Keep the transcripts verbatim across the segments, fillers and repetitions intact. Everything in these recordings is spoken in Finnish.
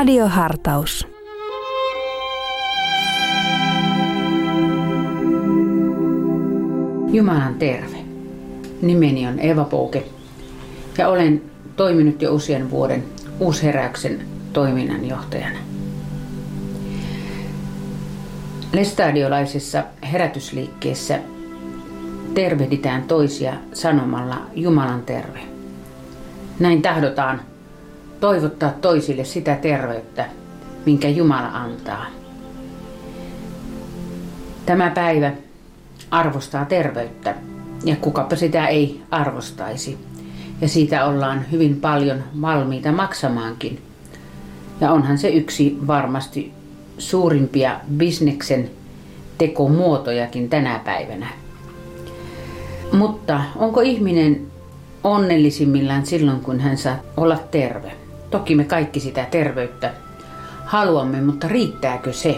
Radiohartaus. Jumalan terve. Nimeni on Eeva Pouke ja olen toiminut jo usean vuoden Uusheräyksen toiminnanjohtajana. Lestadiolaisessa herätysliikkeessä tervehditään toisia sanomalla Jumalan terve. Näin tahdotaan toivottaa toisille sitä terveyttä, minkä Jumala antaa. Tämä päivä arvostaa terveyttä ja kukapa sitä ei arvostaisi. Ja siitä ollaan hyvin paljon valmiita maksamaankin. Ja onhan se yksi varmasti suurimpia bisneksen tekomuotojakin tänä päivänä. Mutta onko ihminen onnellisimmillaan silloin, kun hän saa olla terve? Toki me kaikki sitä terveyttä haluamme, mutta riittääkö se?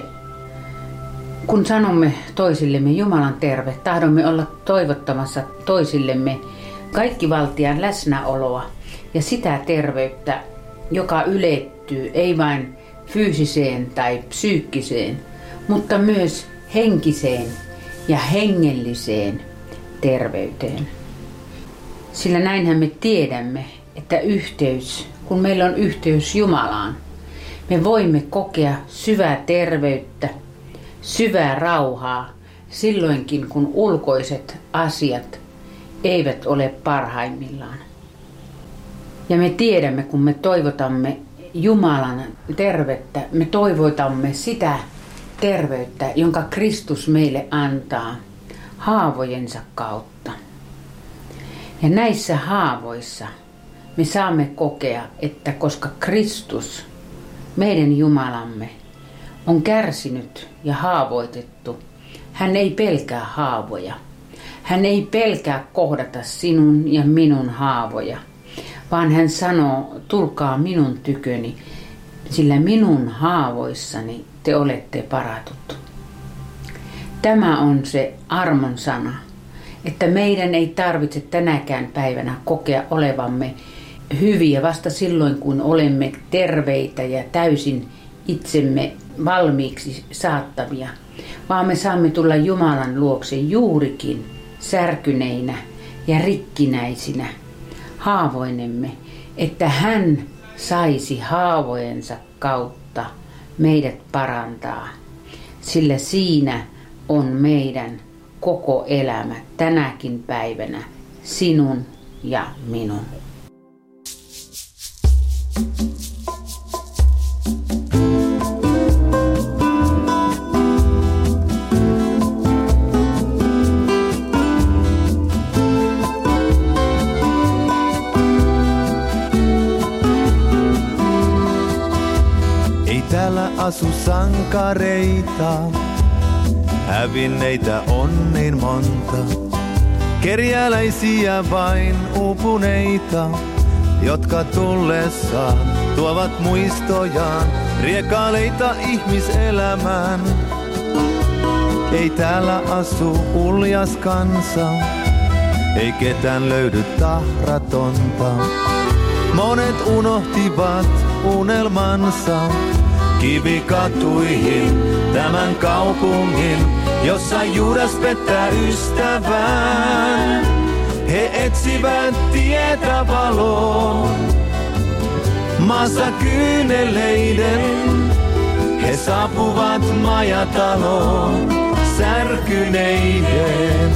Kun sanomme toisillemme Jumalan terve, tahdomme olla toivottamassa toisillemme kaikkivaltian läsnäoloa ja sitä terveyttä, joka ylettyy ei vain fyysiseen tai psyykkiseen, mutta myös henkiseen ja hengelliseen terveyteen. Sillä näinhän me tiedämme, että yhteys, kun meillä on yhteys Jumalaan, me voimme kokea syvää terveyttä, syvää rauhaa silloinkin, kun ulkoiset asiat eivät ole parhaimmillaan. Ja me tiedämme, kun me toivotamme Jumalan tervettä, me toivotamme sitä terveyttä, jonka Kristus meille antaa haavojensa kautta. Ja näissä haavoissa me saamme kokea, että koska Kristus, meidän Jumalamme, on kärsinyt ja haavoitettu, hän ei pelkää haavoja. Hän ei pelkää kohdata sinun ja minun haavoja, vaan hän sanoo, tulkaa minun tyköni, sillä minun haavoissani te olette paratut. Tämä on se armon sana, että meidän ei tarvitse tänäkään päivänä kokea olevamme hyviä vasta silloin, kun olemme terveitä ja täysin itsemme valmiiksi saattavia, vaan me saamme tulla Jumalan luokse juurikin särkyneinä ja rikkinäisinä haavoinemme, että hän saisi haavojensa kautta meidät parantaa, sillä siinä on meidän koko elämä tänäkin päivänä, sinun ja minun. Täällä asu sankareita, hävinneitä on niin monta. Kerjäläisiä vain uupuneita, jotka tullessaan tuovat muistojaan riekaaleita ihmiselämään. Ei täällä asu uljas kansa, ei ketään löydy tahratonta. Monet unohtivat unelmansa kivikatuihin tämän kaupungin, jossa Juudas pettää ystävään. He etsivät tietä valoon maassa kyyneleiden. He saapuvat majataloon särkyneiden.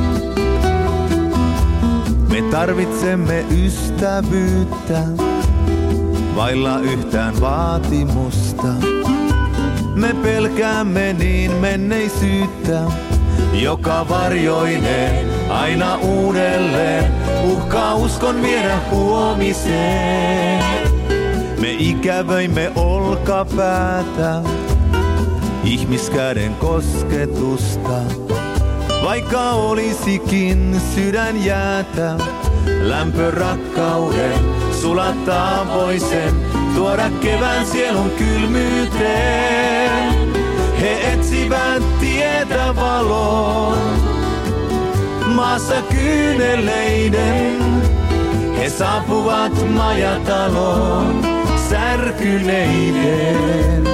Me tarvitsemme ystävyyttä vailla yhtään vaatimusta. Me pelkäämme niin menneisyyttä, joka varjoineen aina uudelleen uhkaa uskon viedä huomiseen. Me ikävöimme olkapäätä, ihmiskäden kosketusta, vaikka olisikin sydän jäätä, lämpö rakkauden sulattaa voi sen, tuoda kevään sielun kylmyyteen. He etsivät tietä valoon maassa kyyneleiden. He saapuvat majataloon särkyneiden.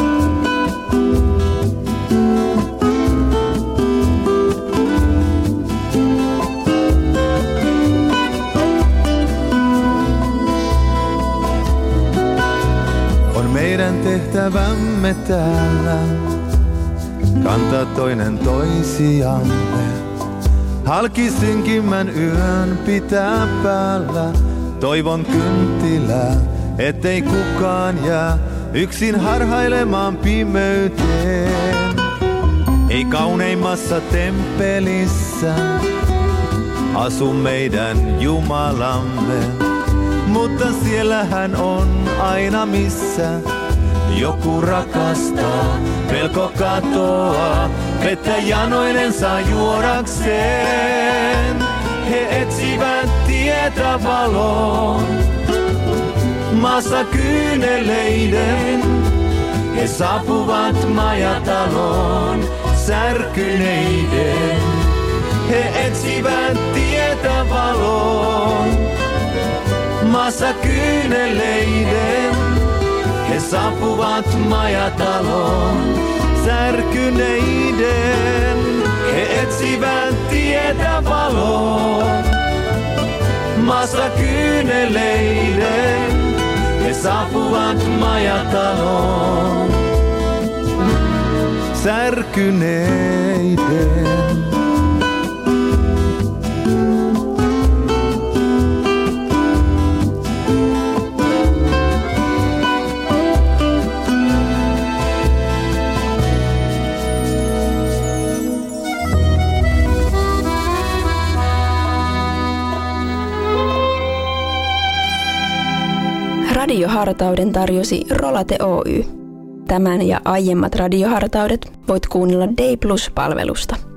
On meidän tehtävämme täällä kantaa toinen toisiamme. Halki synkimmän yön pitää päällä toivon kynttilää, ettei kukaan jää yksin harhailemaan pimeyteen. Ei kauneimmassa temppelissä asu meidän Jumalamme, mutta siellä hän on aina missä joku rakastaa. Pelko katoaa, vettä janoinen saa juodakseen. He etsivät tietä valoon, maassa kyyneleiden. He saapuvat majataloon särkyneiden. He etsivät tietä valoon, maassa kyyneleiden. He saapuvat majataloon särkyneiden. He etsivät tietä valoon, maassa kyyneleiden. He saapuvat majataloon särkyneiden. Radiohartauden tarjosi Rolate Oy. Tämän ja aiemmat radiohartaudet voit kuunnella Day Plus-palvelusta.